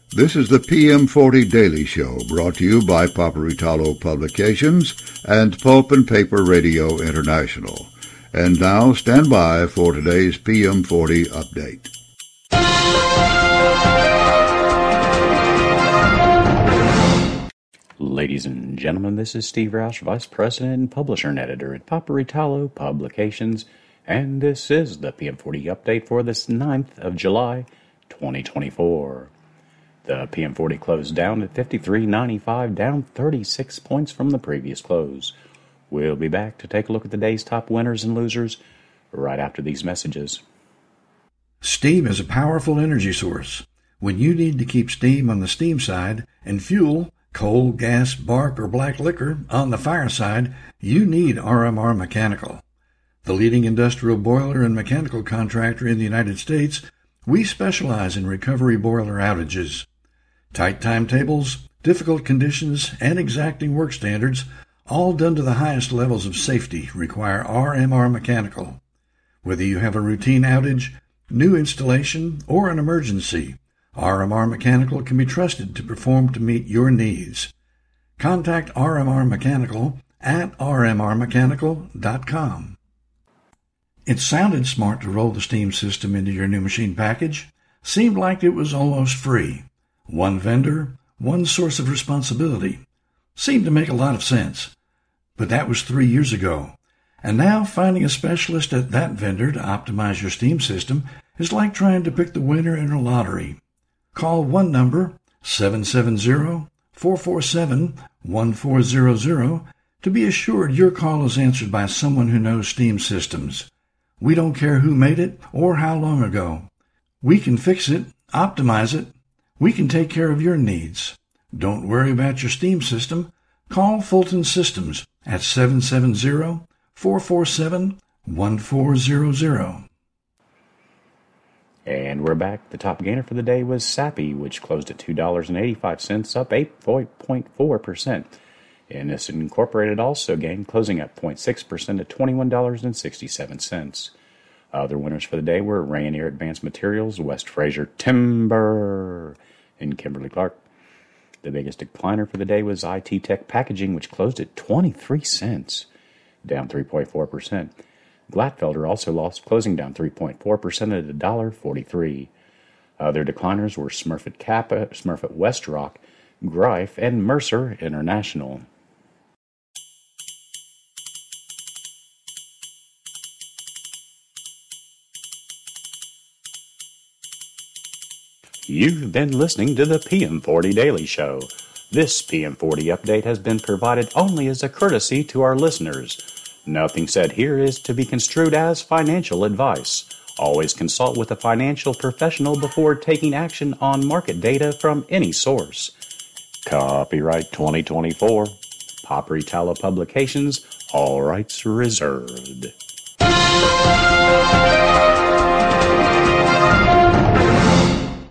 This is the PM40 Daily Show, brought to you by Paperitalo Publications and Pulp and Paper Radio International. And now, stand by for today's PM40 update. Ladies and gentlemen, this is Steve Roush, Vice President and Publisher and Editor at Paperitalo Publications, and this is the PM40 update for this 9th of July, 2024. The PM40 closed down at 53.95, down 36 points from the previous close. We'll be back to take a look at the day's top winners and losers right after these messages. Steam is a powerful energy source. When you need to keep steam on the steam side and fuel, coal, gas, bark, or black liquor on the fire side, you need RMR Mechanical. The leading industrial boiler and mechanical contractor in the United States, we specialize in recovery boiler outages. Tight timetables, difficult conditions, and exacting work standards, all done to the highest levels of safety, require RMR Mechanical. Whether you have a routine outage, new installation, or an emergency, RMR Mechanical can be trusted to perform to meet your needs. Contact RMR Mechanical at rmrmechanical.com. It sounded smart to roll the steam system into your new machine package. Seemed like it was almost free. One vendor, one source of responsibility. Seemed to make a lot of sense. But that was 3 years ago. And now finding a specialist at that vendor to optimize your steam system is like trying to pick the winner in a lottery. Call one number, 770-447-1400, to be assured your call is answered by someone who knows steam systems. We don't care who made it or how long ago. We can fix it, optimize it. We can take care of your needs. Don't worry about your steam system. Call Fulton Systems at 770-447-1400. And we're back. The top gainer for the day was Sappi, which closed at $2.85, up 8.4%. Innocent Incorporated also gained, closing up 0.6% at $21.67. Other winners for the day were Rayonier Advanced Materials, West Fraser Timber, and Kimberly-Clark. The biggest decliner for the day was IT Tech Packaging, which closed at 23 cents, down 3.4%. Glatfelder also lost, closing down 3.4% at $1.43. Other decliners were Smurfit Kappa, Smurfit Westrock, Greif, and Mercer International. You've been listening to the PM40 Daily Show. This PM40 update has been provided only as a courtesy to our listeners. Nothing said here is to be construed as financial advice. Always consult with a financial professional before taking action on market data from any source. Copyright 2024. Paperitalo Publications. All rights reserved.